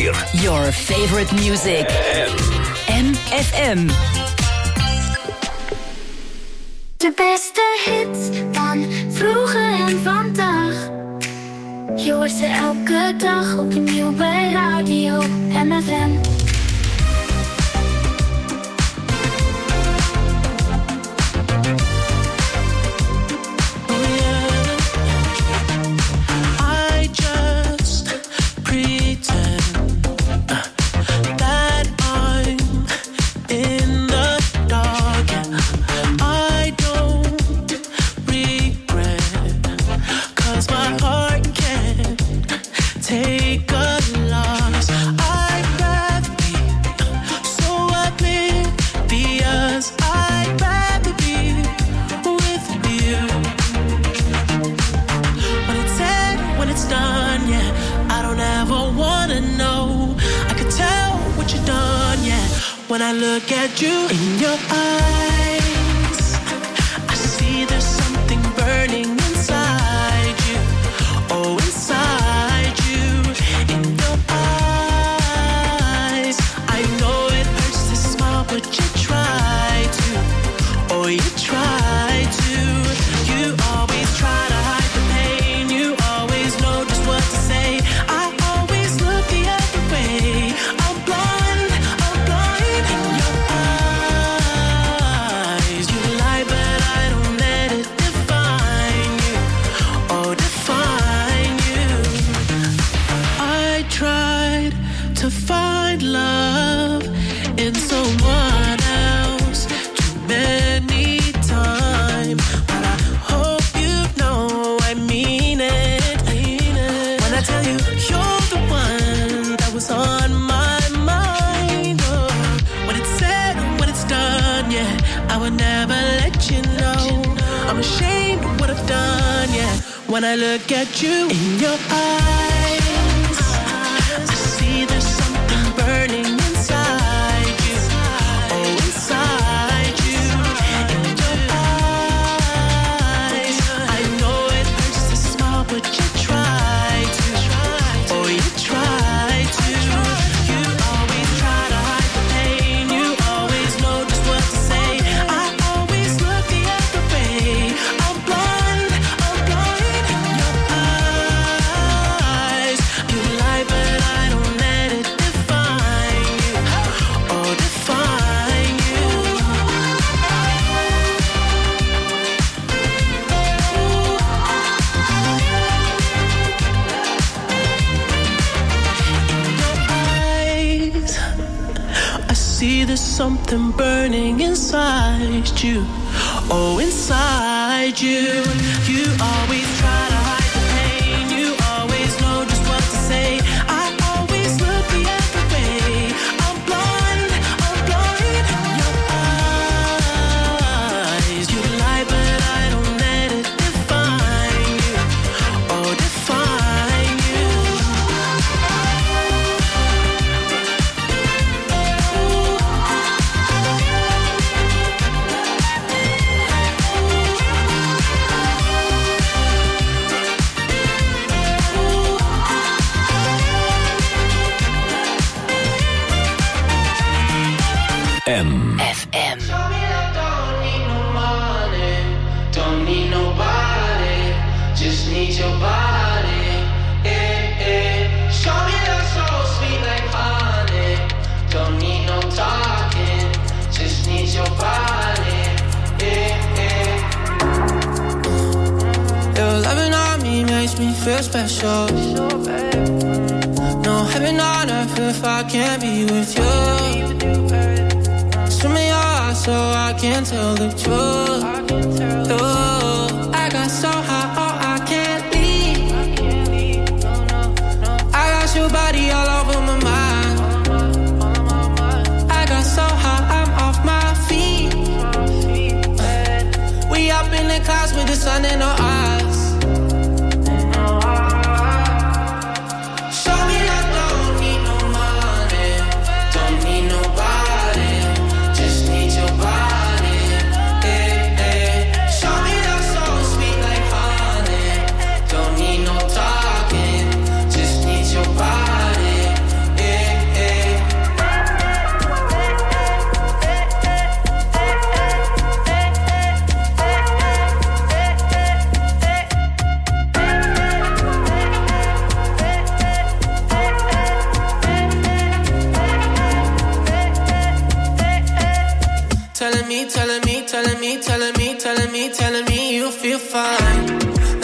4. Your favorite music. MFM. De beste hits van vroeger en vandaag. Je hoort ze elke dag opnieuw bij Radio MFM. When I look at you in your eyes, I see there's something burning inside you. Oh, inside you, in your eyes. I know it hurts to smile, but you try to. Oh, you try to. You always try to hide the pain. You always know just what to say. I always look the other way. I'm blind. To find love in someone else too many times, but I hope you know I mean it. When I tell you you're the one that was on my mind. Oh, when it's said, when it's done, yeah, I would never let you know. I'm ashamed of what I've done, yeah. When I look at you in your eyes, there's something burning inside you. Oh, inside you. In your eyes. I know it hurts to smile, but you try to. Oh, you try to. You always try to hide the pain. You always know just what to say. I always look the other way. I'm blind in your eyes. You lie, but I don't. See, there's something burning inside you. Oh, inside you. You always try to hide the pain. You always know just what to say. I always look the other way. I'm blind in your eyes. You lie, but I don't let it define you. Oh, define you. MFM. Don't need no money, don't need nobody, just need your body. Show me that soul sweet like honey. Don't need no talking, just need your body. Your loving on me makes me feel special. No heaven on earth if I can't be with you. Swim in your eyes so I can tell the truth. Oh, I got so high, oh, I can't leave. I got your body all over my mind. I got so high, I'm off my feet. We up in the clouds with the sun in our eyes. Show me that don't need no money, don't need nobody, just need your body. Show me that soul sweet like honey. Don't need no talking, just need your body.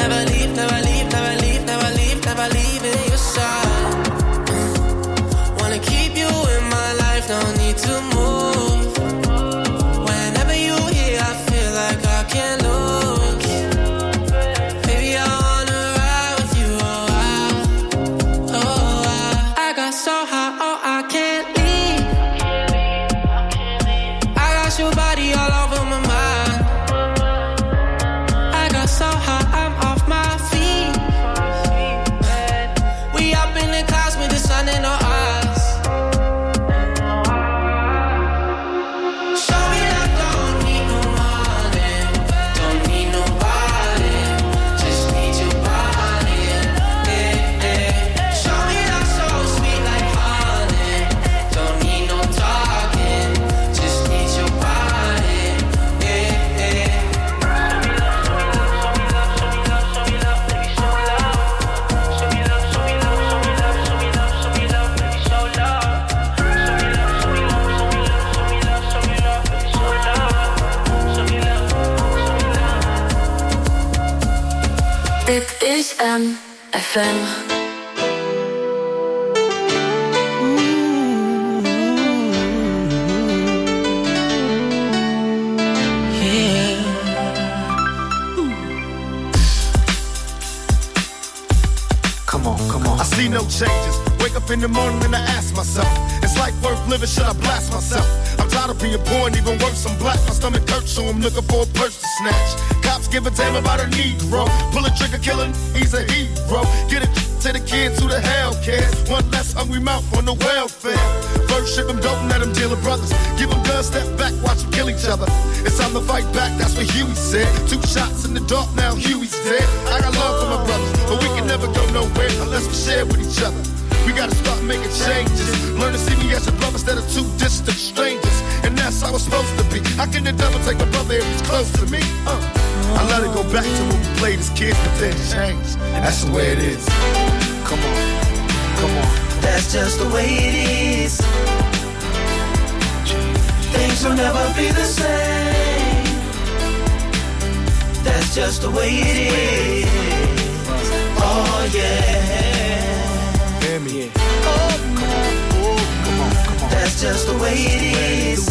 Never leave, never leave, never leave, never leave, never leaving your side. Wanna keep you in my life, don't need to move. Whenever you here, I feel like I can't lose. Baby, I wanna ride with you, I got so high, oh, I can't leave. I got your body all over my mind. I got so high, I'm off my feet. We up in the clouds with the sun in our eyes. Show me that don't need no money, don't need nobody, just need your body. Yeah, yeah. Show me that so sweet like honey, don't need no talking, just need your body. Yeah, yeah. Dit is MFM. Come on. I see no changes. Wake up in the morning and I ask myself, is life worth living? Should I blast myself? I'm tired of being poor and even worse, I'm black. My stomach hurts, so I'm looking for a purse to snatch. Cops give a damn about a Negro. Pull a trigger, killing, he's a hero. Get it to the kids who the hell cares. One less hungry mouth on the welfare. First ship them, don't let them deal with brothers. Give them guns, step back, watch them kill each other. It's time to fight back, that's what Huey said. 2 shots in the dark, now Huey's dead. I got love for my brothers, but we can never go nowhere unless we share with each other. We gotta start making changes. Learn to see me as a brother instead of 2 distant strangers. And that's how it's supposed to be. How can the devil take a brother if he's close to me? I let it go back to when we played as kids, but then changed. That's the way it is. Come on. That's just the way it is. Things will never be the same. That's just the way it is. Oh yeah. Hear me. Oh, come on. That's just the way it is.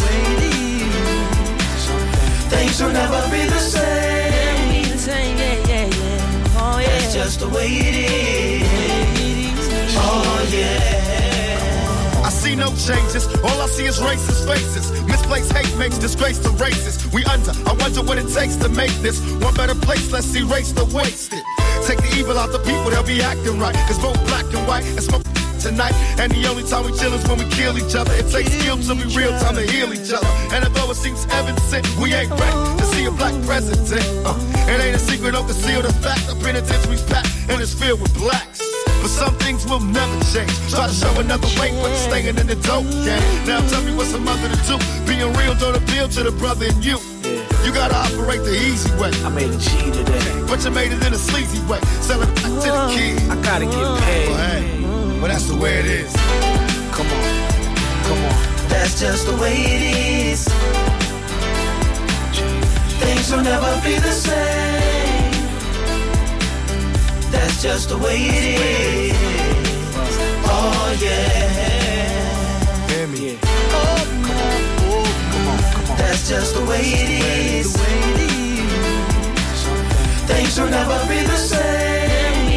Things will never be the same. Oh yeah. That's just the way it is. Oh yeah. I see no changes, all I see is racist faces. Misplaced hate makes disgrace to races. We under, I wonder what it takes to make this one better place. Let's erase the wasted. Take the evil out the people, they'll be acting right. It's both black and white, and smoke tonight. And the only time we chill is when we kill each other. It takes skill to be real time to heal each other. And although it seems evident, we ain't ready to see a black president. It ain't a secret, don't conceal the fact. The penitentiary's packed and it's filled with blacks. But some things will never change. Try to show another way, but staying in the dope game. Now tell me what's a mother to do. Being real don't appeal to the brother in you. You gotta operate the easy way. I made a G today, but you made it in a sleazy way. Sell it back to the kid. I gotta get paid. Well, hey, well that's the way it is. Come on. That's just the way it is. Things will never be the same. That's just the way it is. Oh yeah. Hear me. Oh, come on. That's just the way it is. Things will never be the same.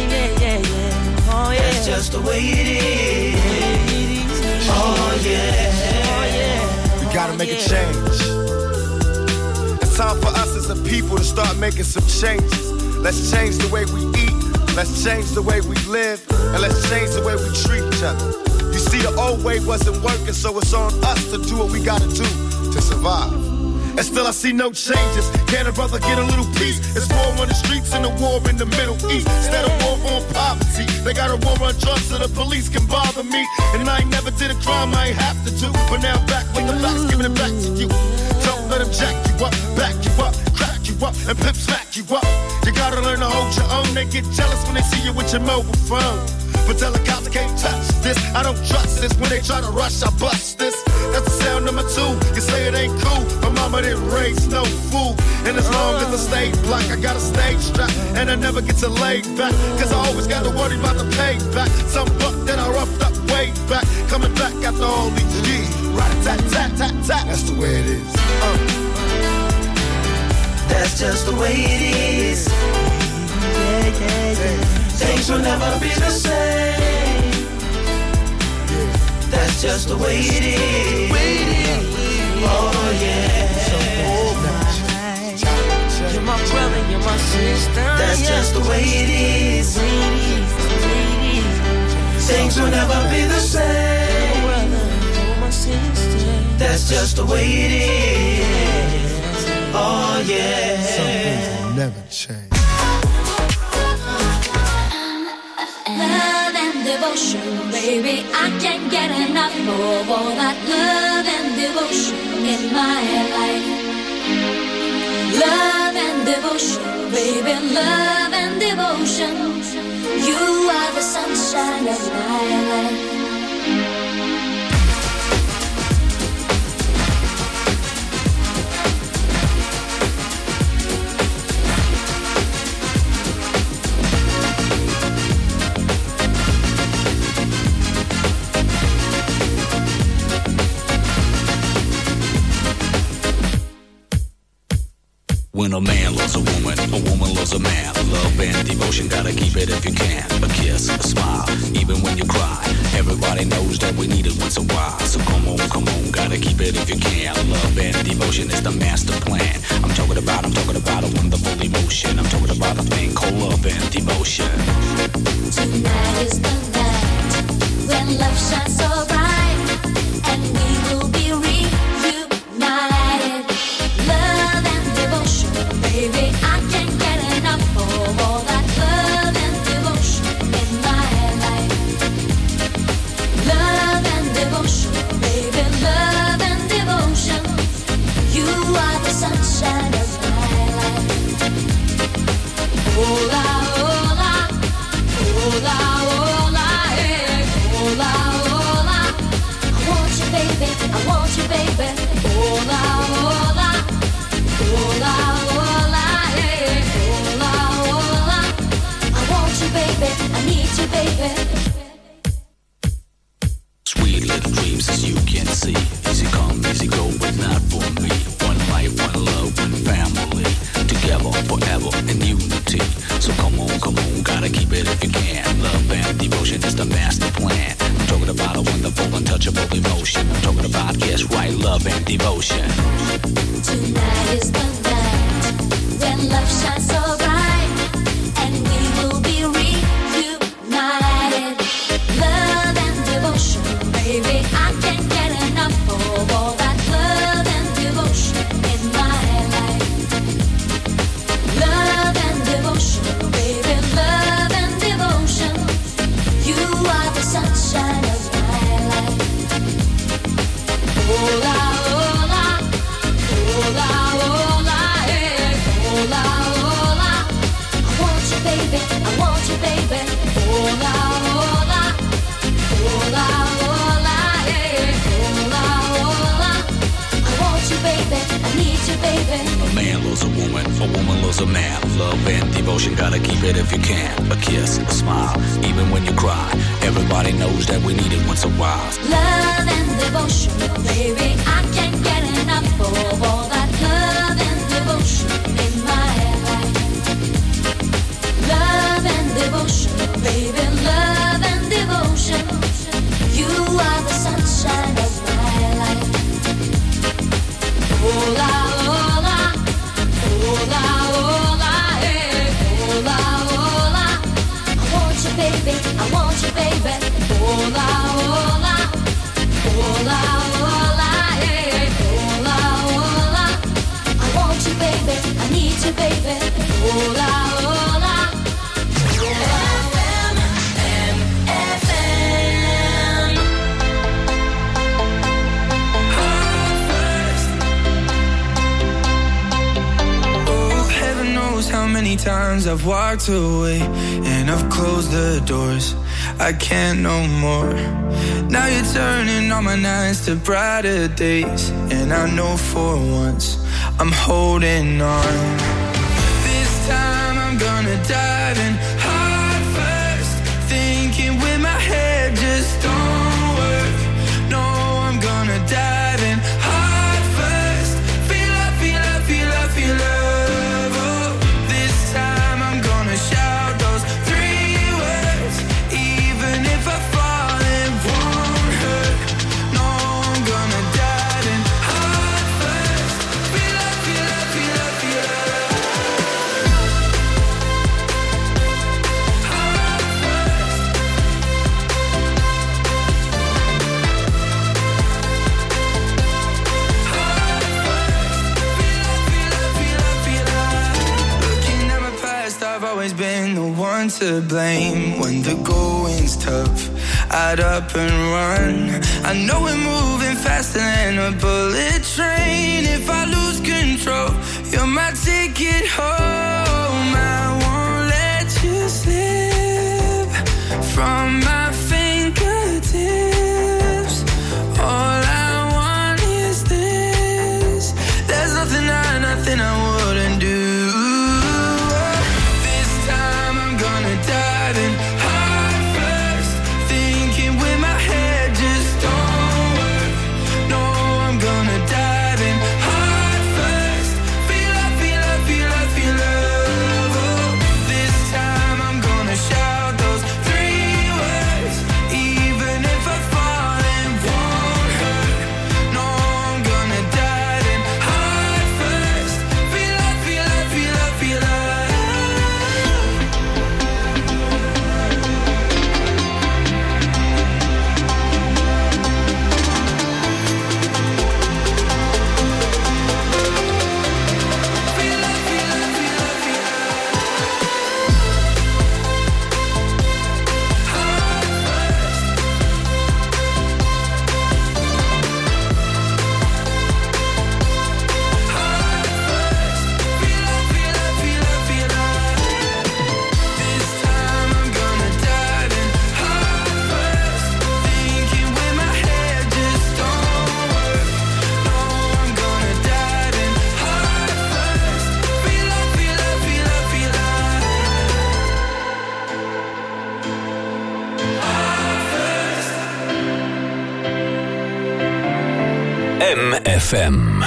Oh yeah. That's just the way it is. Oh yeah. We gotta make a change. It's time for us as a people to start making some changes. Let's change the way we eat, let's change the way we live, and let's change the way we treat each other. You see, the old way wasn't working, so it's on us to do what we gotta do to survive. And still I see no changes. Can a brother get a little peace? It's war on the streets and a war in the Middle East. Instead of war on poverty, they got a war on drugs so the police can bother me. And I ain't never did a crime I ain't have to do, but now I'm back with the facts, giving it back to you. Don't let them jack you up, back you up, crack you up, and pimp smack you up. You gotta learn to hold your own. They get jealous when they see you with your mobile phone. But tell the cops I can't touch this. I don't trust this. When they try to rush, I bust this. That's the sound number 2. You say it ain't cool. My mama didn't raise no fool. And as long as I stay black, I got a stage strap. and I never get to lay back. Cause I always gotta worry about the payback. Some buck that I roughed up way back, coming back after all these years. Rat-a-tat-tat-tat-tat, that's the way it is. That's just the way it is. Yeah, yeah, yeah. Things will never be the same. That's just the way it is. Oh yeah. You're my brother, you're my sister. That's just the way it is. Things will never be the same. That's just the way it is. Oh yeah. Some things will never change. Love and devotion, baby, I can't get enough of all that love and devotion in my life. Love and devotion, baby, love and devotion. You are the sunshine of my life. When a man loves a woman loves a man. Love and devotion, gotta keep it if you can. A kiss, a smile, even when you cry. Everybody knows that we need it once in a while. So come on, gotta keep it if you can. Love and devotion is the master plan. I'm talking about a wonderful emotion. I'm talking about a thing called love and devotion. Tonight is the night when love shines so bright, and we will be reunited. Love and devotion, baby, I can't get enough of all that love and devotion in my life. Love and devotion, baby, love and devotion. You are the sunshine of my life. Hola, hola, hola, hola, hey, hola, hola. I want you, baby, I want you, baby. Hola, hola, hola, hola, hey, hola, hola. I want you, baby, I need you, baby. Sweet little dreams as you can see. Easy come, easy go, but not for me. One life, one love, one family. Together, forever, in unity. So come on, gotta keep it if you can. Love and devotion is the master plan. I'm talking about a wonderful, untouchable emotion. I'm talking about, yes, right, love and devotion. Tonight is the night when love shines so bright, and we will be reunited. Love and devotion, baby, I can't get enough of all that love and devotion in my life. Love and devotion, baby, love and devotion. You are the sunshine of my life. Hola, hola, hola, hola, hey, hola, hola. I want you, baby, I want you, baby. Hola, hola, hola, hola, hey, hola, hola. I want you, baby, I need you, baby. A man loves a woman loves a man. Love and devotion, gotta keep it if you can. A kiss, a smile, even when you cry. Everybody knows that we need it once in a while. Love and devotion, baby, I can't get enough of all that love and devotion in my life. Love and devotion, baby, love and devotion. You are the sunshine of my life. Hola, hola, hola, hola, hey, hola, hola. I want you, baby, I want you, baby. Hola, hola, hola, hola, hey, hola, hola. I want you, baby, I need you, baby. Hola, hola. How many times I've walked away and I've closed the doors. I can't no more. Now you're turning all my nights to brighter days, and I know for once I'm holding on. This time I'm gonna dive in heart first, thinking with my head just don't work. No, I'm gonna dive in heart first, feel love, feel love, feel love, feel love. Oh, this time I'm gonna shout those 3 words, even if I fall it won't hurt. No, I'm gonna dive in heart first, feel love, feel love, feel love, feel love. I've always been the one to blame. When the going's tough, I'd up and run. I know we're moving faster than a bullet train. If I lose control, you're my ticket home. I won't let you slip from my fingertips. All I want is this. There's nothing I wouldn't do. Diving heart first, thinking with my head just don't work. No, I'm gonna dive in heart first, feel love, feel love, feel love, feel love. Oh, this time I'm gonna shout those 3 words, even if I fall it won't hurt. No, I'm gonna dive in heart first, feel love, feel love, feel love, feel love. MFM.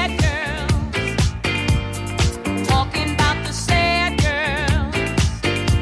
Talking about the sad girls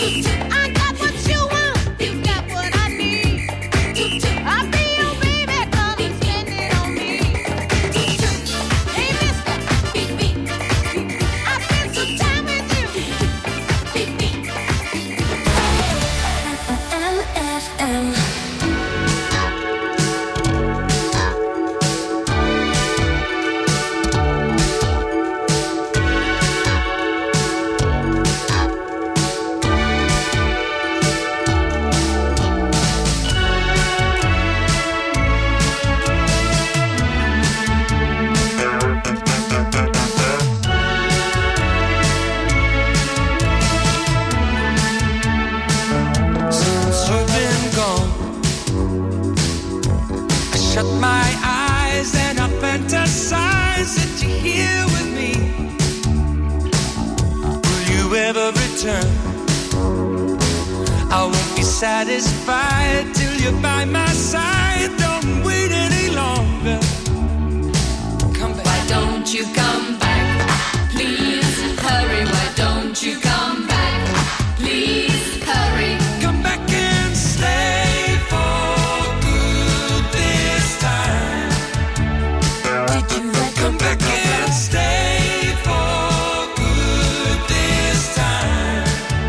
Satisfied till you're by my side. Don't wait any longer. Come back. Why don't you come back? Please hurry. Why don't you come back? Please hurry. Come back and stay for good this time. Did you come back and stay for good this time?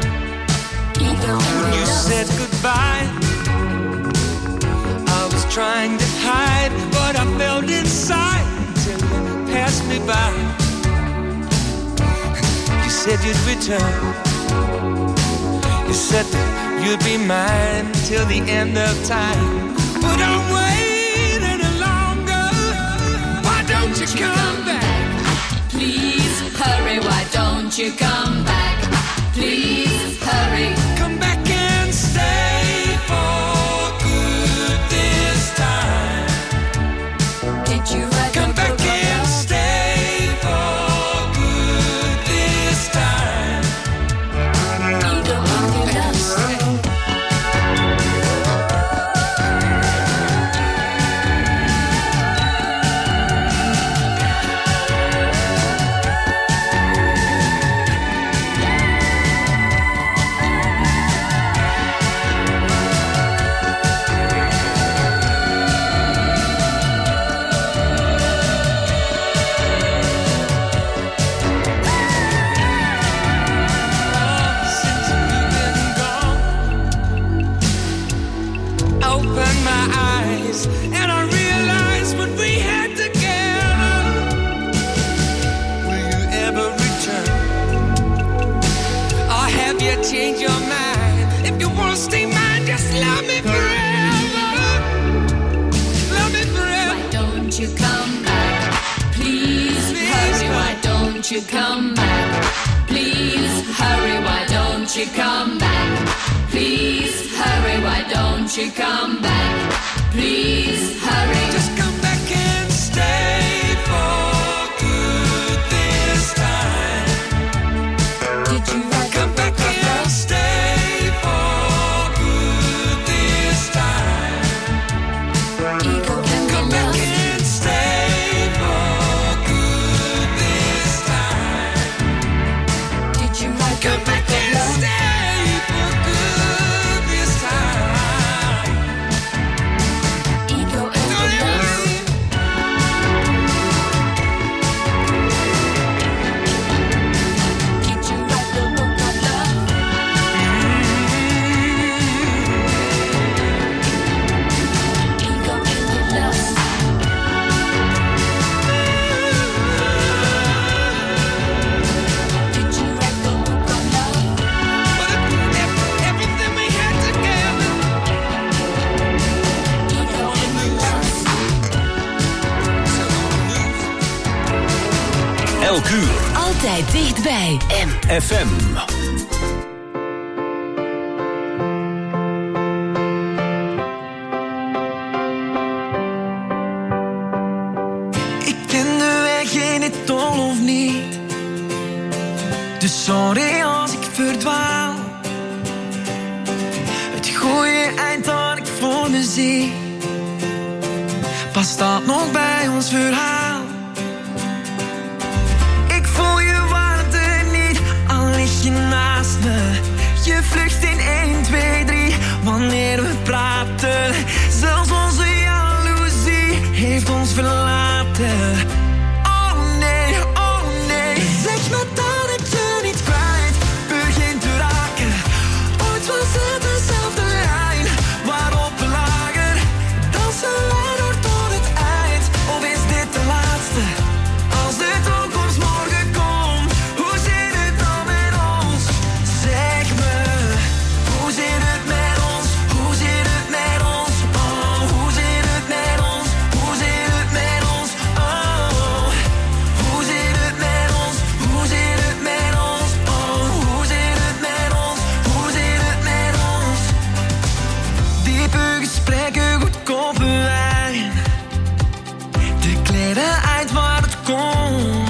You said goodbye. I was trying to hide what I felt inside till you passed me by. You said you'd return. You said that you'd be mine till the end of time. But I'm waiting any longer. Why don't you come back? Please hurry. Why don't you come back? Please hurry. Come back and stay for good this time. Did you write come back and stay for good this time? You don't want to stay. And I realized what we had together. Will you ever return? Or have you changed your mind? If you want to stay mine, just love me forever. Love me forever. Why don't you come back? Please hurry. Why don't you come back? Please hurry. Why don't you come back? Please hurry. Why don't you come back? Please hurry. Just come back and stay for good this time. Did you write come back and stay for good this time? Come back and stay for good this time. Did you write come back and stay for good this time? Elk uur. Altijd dichtbij. FM. Ik ken de weg in het dol of niet. Dus sorry als ik verdwaal. Het goede eind dat ik voor me zie, past dat nog bij ons verhaal? Je vlucht in 1, 2, 3. Wanneer we praten, zelfs onze jaloezie heeft ons verlaten. Oh nee, zeg me dat ik je niet kwijt begin te raken. Ooit was het dezelfde lijn waarop we lagen. Dansen wij door tot het eind, of is dit de laatste? Als de toekomst morgen komt, hoe zit het dan met ons? Zeg me, hoe zit het met ons? Hoe zit het met ons? Oh, hoe zit het met ons? Hoe zit het met ons? Oh, hoe zit het met ons? Hoe zit het met ons? Oh, hoe zit het met ons? Hoe zit het met ons? Diepe gesprekken, goedkope wijn. De kleden uit waar het komt.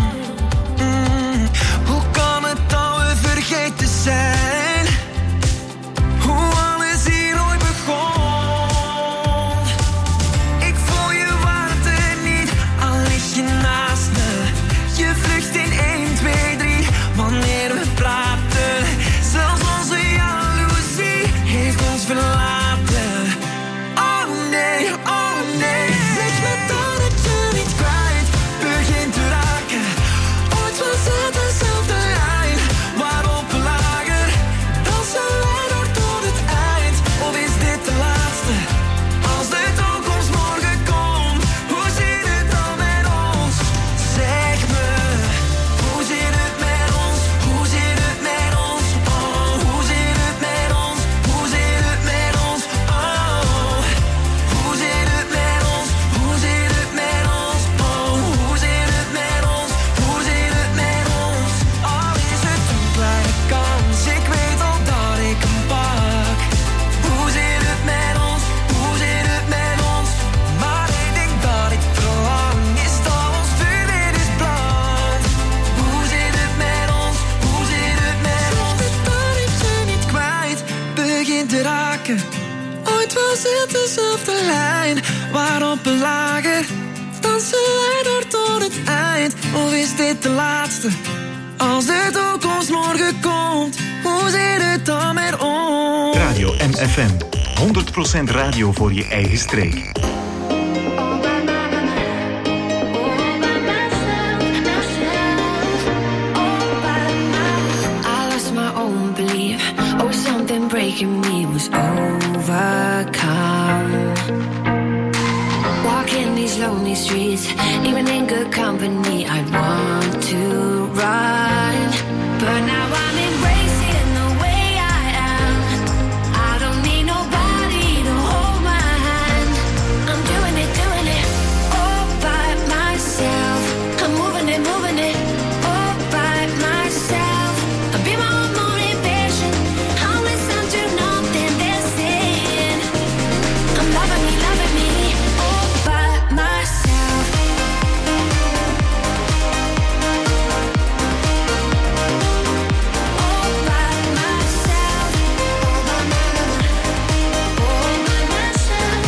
Hoe kan het dat we vergeten zijn? Hoe alles hier ooit begon. Ik voel je warmte niet, al lig je naast me. Je vlucht in 1, 2, 3. Wanneer we praten, zelfs onze jaloezie heeft ons verlaten. Oh nee, zeg me dat ik je niet kwijt begin te raken. Ooit was het dezelfde lijn waarop we lagen. Dansen wij door tot het eind, of is dit de laatste? Als de toekomst morgen komt, hoe zit het dan met ons? Zeg me, hoe zit het met ons? Hoe zit het met ons? Oh, hoe zit het met ons? Hoe zit het met ons? Oh, hoe zit het met ons? Hoe zit het met ons? Oh, hoe zit het met ons? Hoe zit het met ons? Al is het een kleine kans, ik weet al dat ik hem pak. Hoe zit het met ons? Hoe zit het met ons? Maar ik denk dat ik verlang is dat ons vuur weer is brand. Hoe zit het met ons? Hoe zit het met ons? Zeg me dat ik je niet kwijt begin te raken. Ooit was het dezelfde lijn waarop we lagen. Dansen wij door tot het eind, of is dit de laatste? Als de toekomst morgen komt, hoe zit het dan met ons? Radio MFM. 100% radio voor je eigen streek. I lost my own belief. Oh, something breaking me was overcome. Walking these lonely streets, even in good company, I want to run. But now I'm embracing the way I am. I don't need nobody to hold my hand. I'm doing it all by myself. I'm moving it all by myself. I'll be my own motivation. I'll listen to nothing they're saying. I'm loving me all by myself. All by myself. All by myself.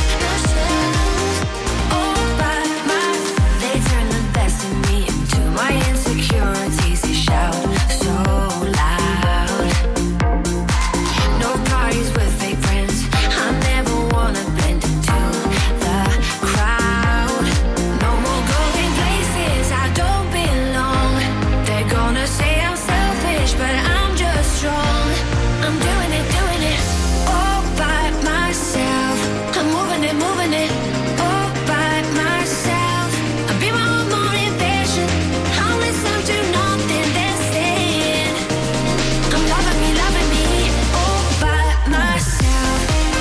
All by myself. They turn the best in me into my insecurities. They shout so loud. No parties with fake friends. I never wanna blend into the crowd. No more going places I don't belong. They're gonna say I'm selfish, but I'm just strong. I'm doing it all by myself. I'm moving it all by myself. I'll be my own motivation. I'll listen to nothing they're saying. I'm loving me all by myself.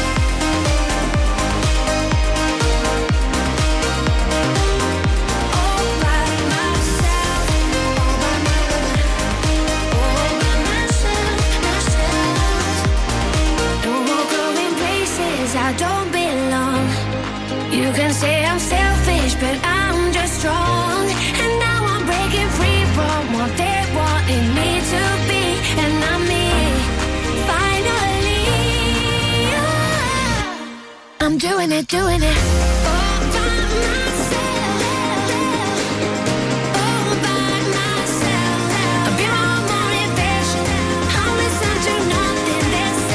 All by myself. All by myself. No more going places I don't belong. You can say I'm selfish, but I'm just strong. And now I'm breaking free from what they wanted me to be. And I'm me, finally. I'm doing it all by myself. All by myself. I'll be my own motivation. I'll listen to nothing they're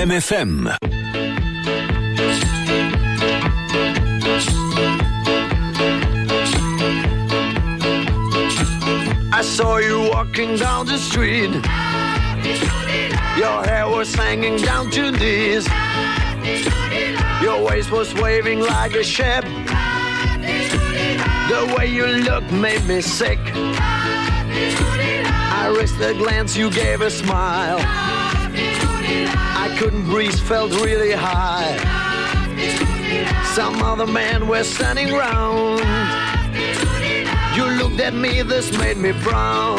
Jam FM. I saw you walking down the street. Your hair was hanging down to knees. Your waist was waving like a ship. The way you looked made me sick. I risked a glance, you gave a smile. I couldn't breathe, felt really high. Some other men were standing round. You looked at me, this made me brown.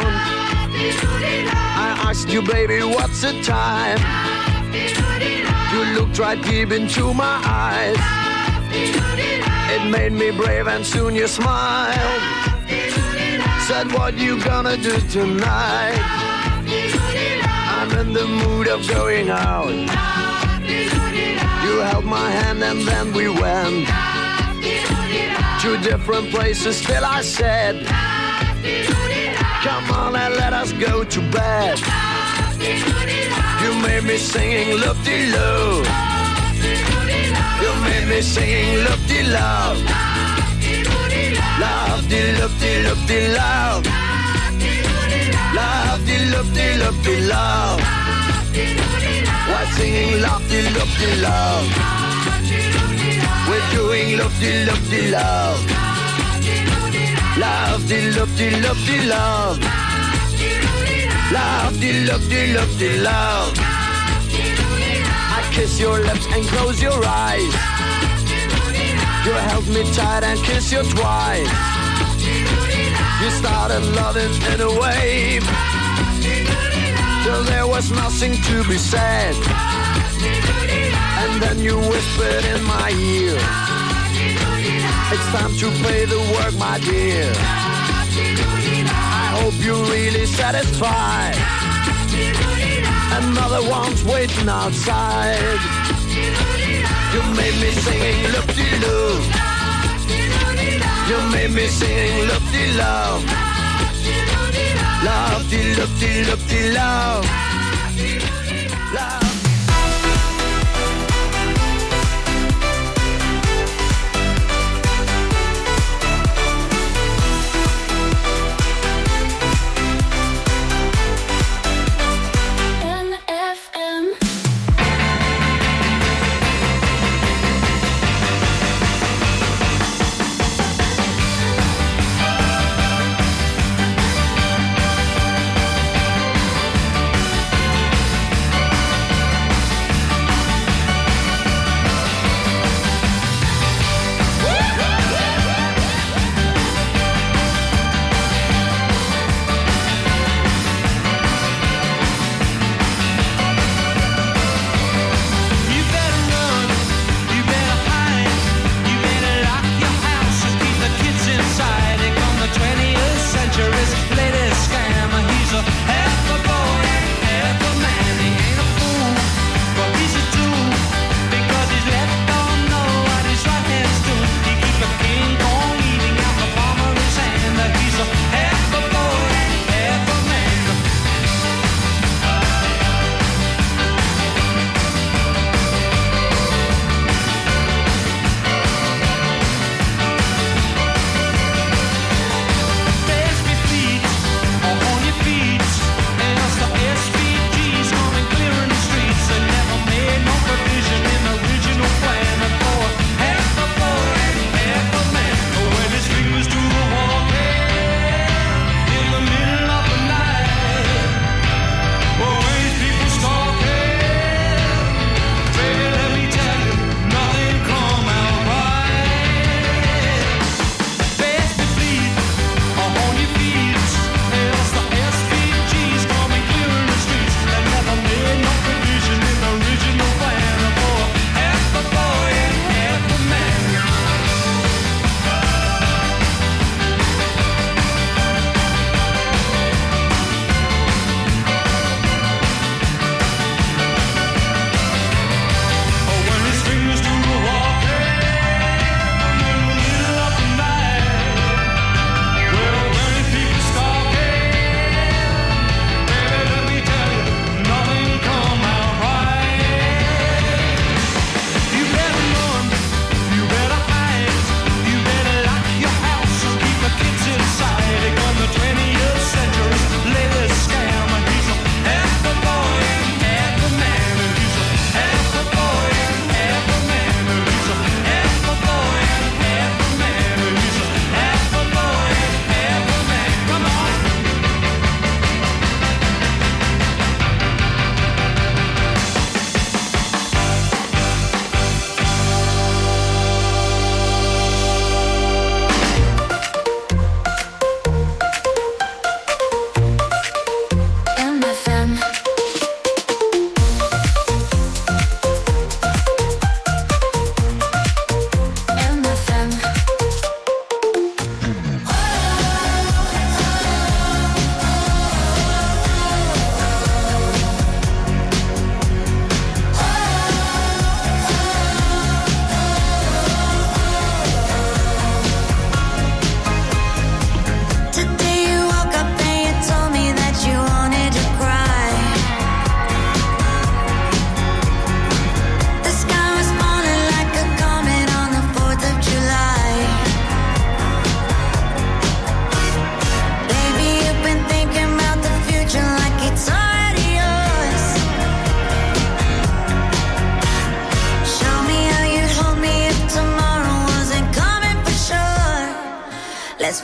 I asked you, baby, what's the time? You looked right deep into my eyes. It made me brave and soon you smiled. Said, what you gonna do tonight? I'm in the mood of going out. You held my hand and then we went to different places till I said, come on and let us go to bed. You made me singing loop-de-loo. You made me singing loop-de-love. Love-de-loop-de-loop-de-love. Love-de-loop-de-loop-de-love. We're singing love-de-loop-de-love. We're doing loop-de-loop-de-love. Love-de-loop-de-loop-de-love. Love-de-loop-de-loop-de-love. I kiss your lips and close your eyes. You held me tight and kissed you twice. You started loving in a wave till there was nothing to be said. And then you whispered in my ear, it's time to pay the work, my dear. I hope you're really satisfied. Another one's waiting outside. You made me singing loop-de-loo. You made me singing loop-de-love. Love-de-loop-de-loop-de-love. Love.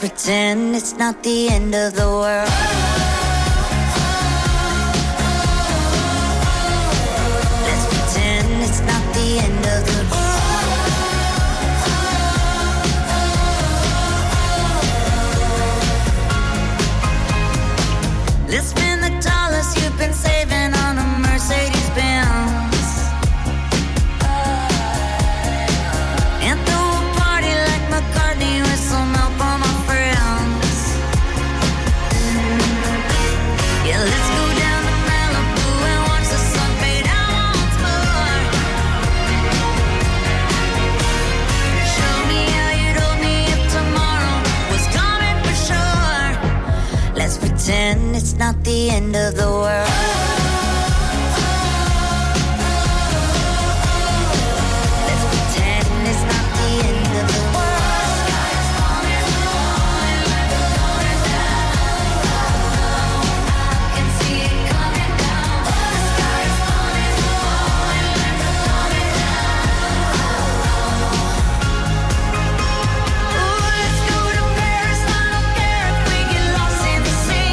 pretend it's not the end of the world. Let's pretend it's not the end of the world. Let's spend the dollars you've been saving on a Mercedes-Benz. Pretend it's not the end of the world. Let's pretend it's not the end of the world. The sky is falling, falling, falling down. I can see it coming down. The sky is falling, falling, falling down. Ooh, let's go to Paris. I don't care if we get lost in the sea.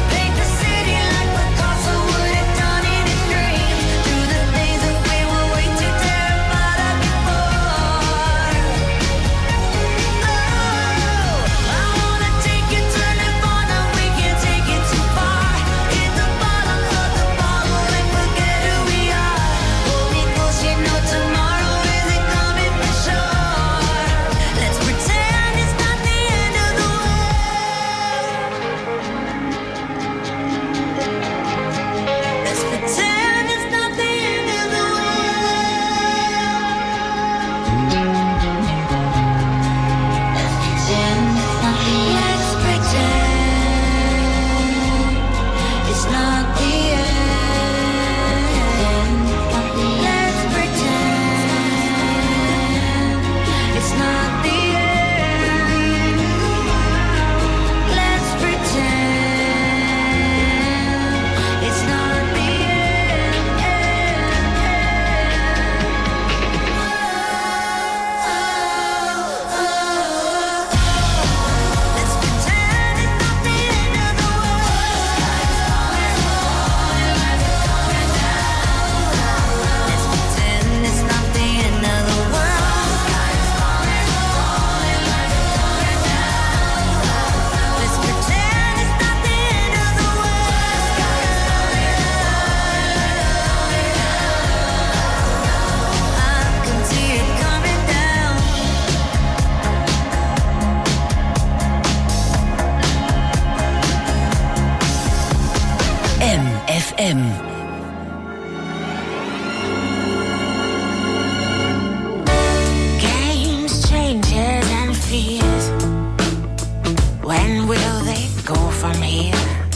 Games, changes and fears. When will they go from here?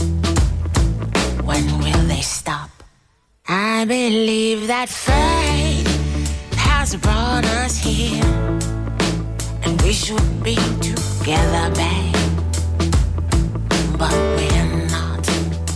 When will they stop? I believe that fate has brought us here, and we should be together, babe. But we're not.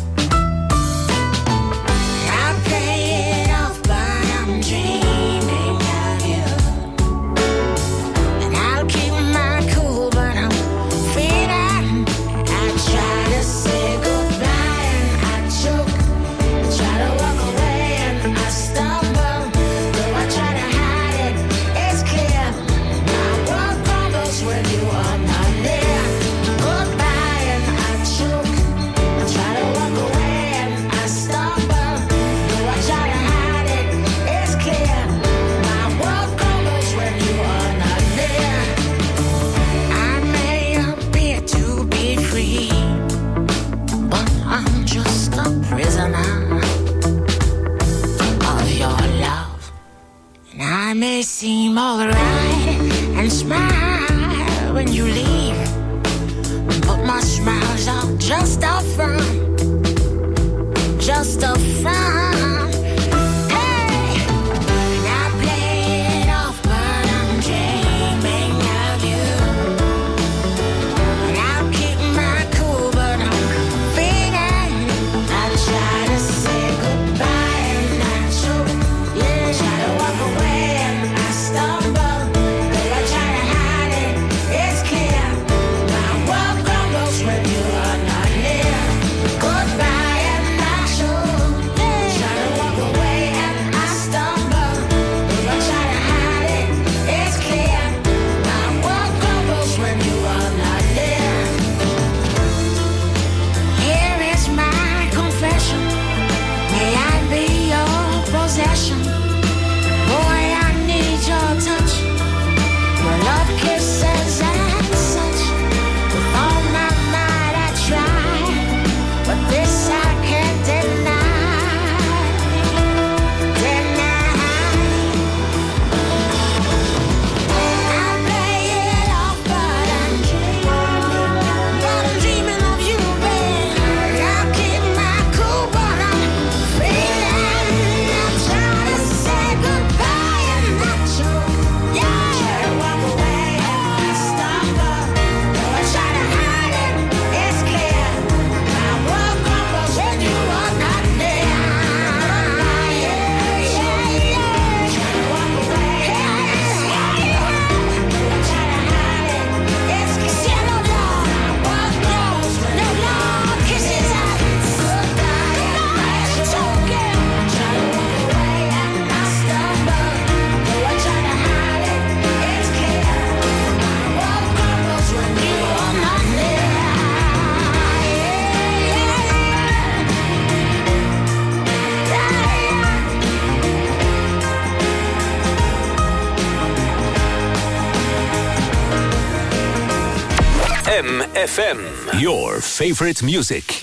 I play it off, but I'm dreaming of you. And I'll keep my cool, but I'm feeling. I try to say goodbye and I choke. I try to walk away and I stumble. Though I try to hide it, it's clear. My world crumbles when you are not there. Goodbye and I choke. FM, your favorite music.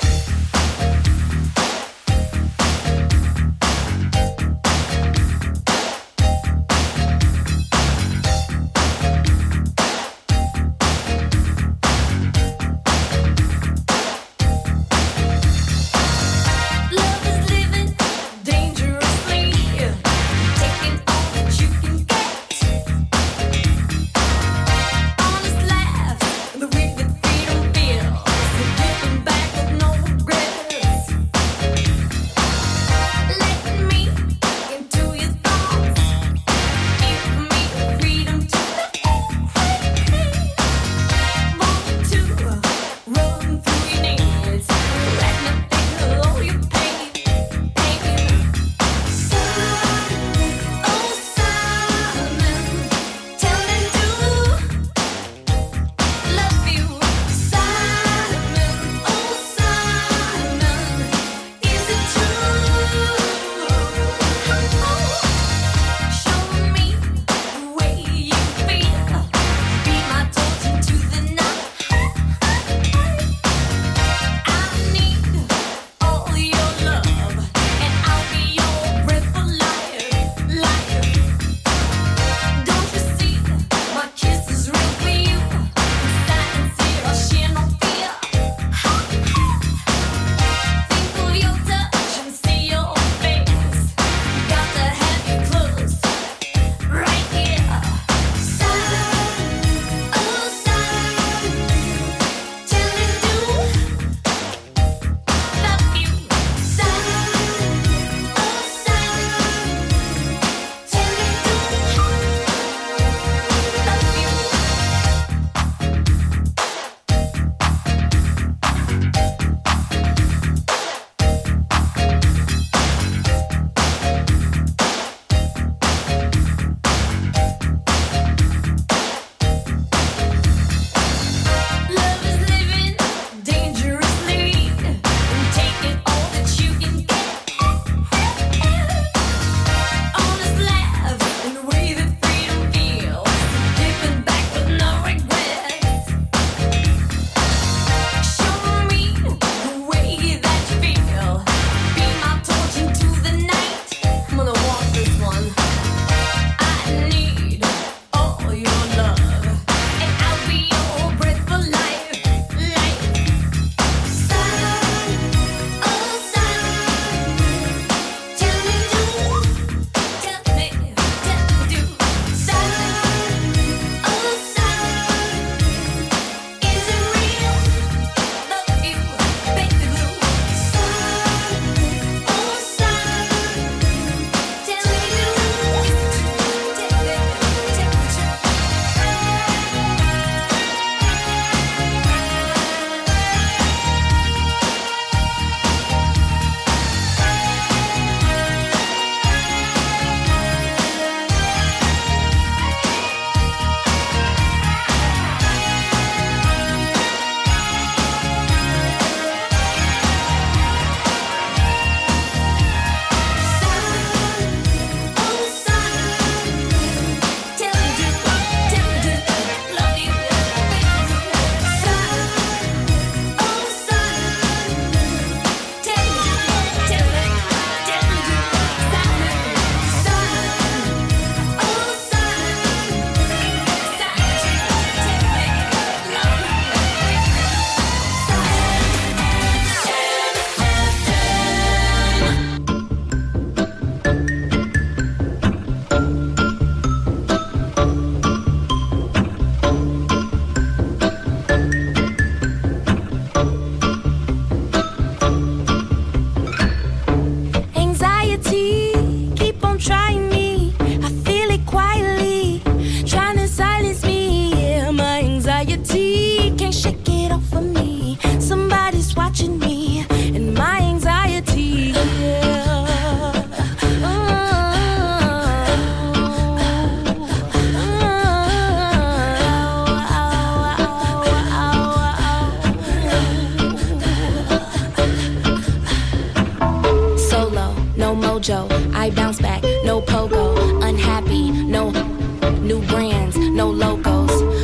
mojo. I bounce back, no pogo. Unhappy, no new brands, no logos. Money on my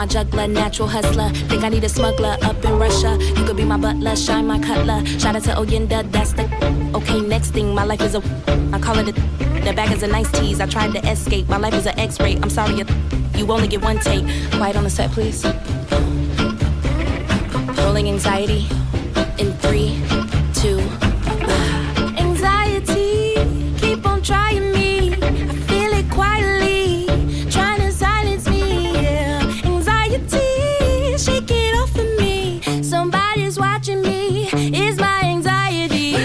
my juggler, natural hustler. Think I need a smuggler up in Russia. You could be my butler, shine my cutler. Shout out to Oyenda, that's the. Okay, next thing, my life is a. I call it a. The bag is a nice tease. I tried to escape. My life is an X-ray. I'm sorry, you only get one take. Quiet on the set, please. Rolling anxiety in 3, 2, 1. Anxiety, keep on trying me. I feel it quietly, trying to silence me. Yeah. Anxiety, shake it off of me. Somebody's watching me. It's my anxiety.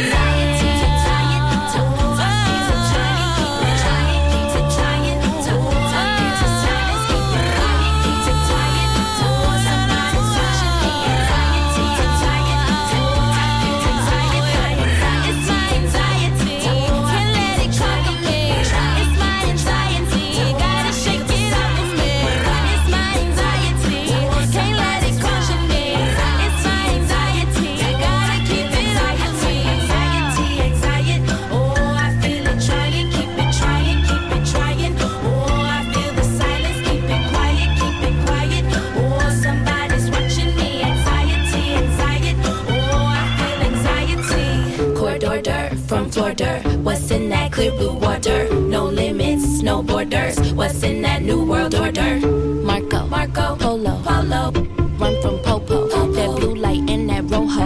From Florida, what's in that clear blue water? No limits, no borders. What's in that new world order? Marco, Polo, run from Popo. That blue light in that Rojo.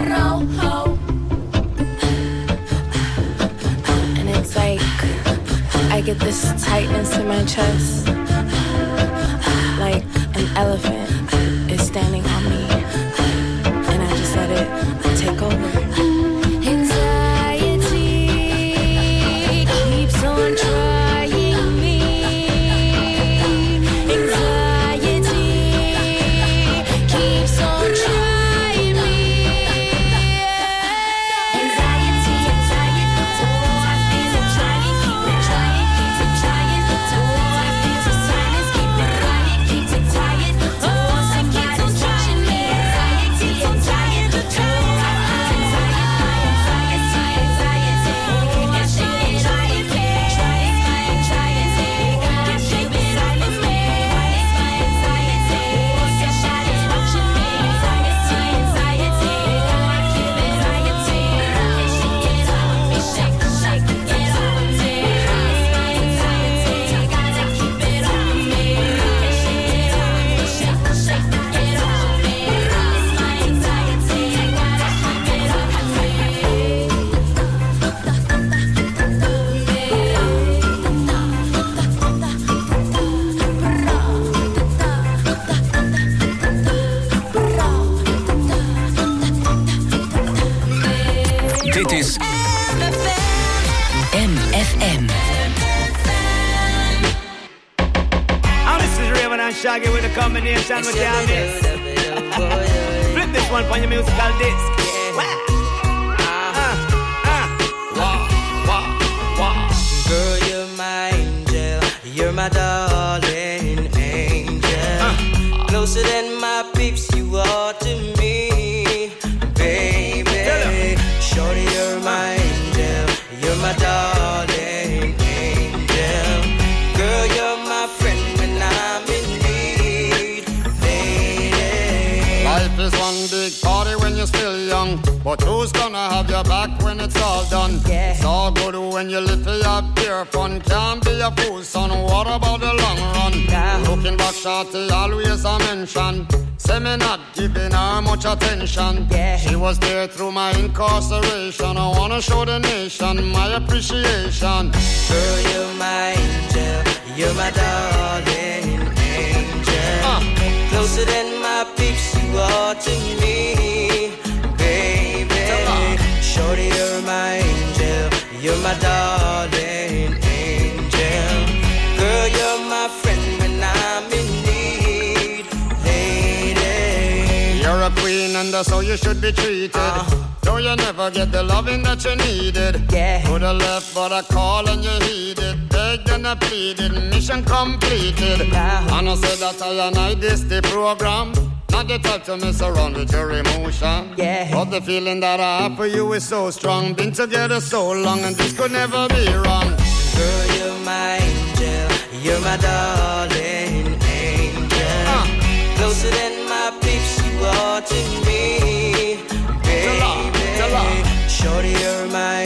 And it's like I get this tightness in my chest, like an elephant is standing on me, and I just let it take over. Trying me. Anxiety keeps on trying me. Anxiety, oh, I feel it trying, keep it trying, keep it trying. Oh, I feel the silence, keep it quiet, keep it quiet. Oh, it keeps on trying me. Anxiety, I'm trying to try. Dit is MFM. Oh, this is Raven and Shaggy with a combination with your mix. Flip this one on your musical disc. Girl, you're my angel. You're my darling angel. Closer than my peeps, you are to me, baby. Shorty, you're my angel. You're my darling angel. Girl, you're my friend when I'm in need, lady. Life is one big party when you're still young, but who's gonna have your back when it's all done? Yeah. It's all good when you live for your pure fun. Can't be a fool, son. What about the long run? Yeah. Looking back, shorty, always a mention. Say me not giving her much attention. Yeah. She was there through my incarceration. I wanna show the nation my appreciation. Girl, you're my angel. You're my darling angel. Closer than my peeps, you are to me, baby. Shorty, you're my angel. You're my darling angel. Girl, you're my friend when I'm in need, lady. You're a queen and that's how you should be treated. Though you never get the loving that you needed. Yeah. Coulda left but I call and you heeded. Begged and I pleaded, mission completed. And I said that I and I this the program. Not the type to mess around with your emotion. Yeah. But the feeling that I have for you is so strong. Been together so long and this could never be wrong. Girl, you're my angel. You're my darling angel. Closer closer than my peeps you are to me, baby. Shorty, you're my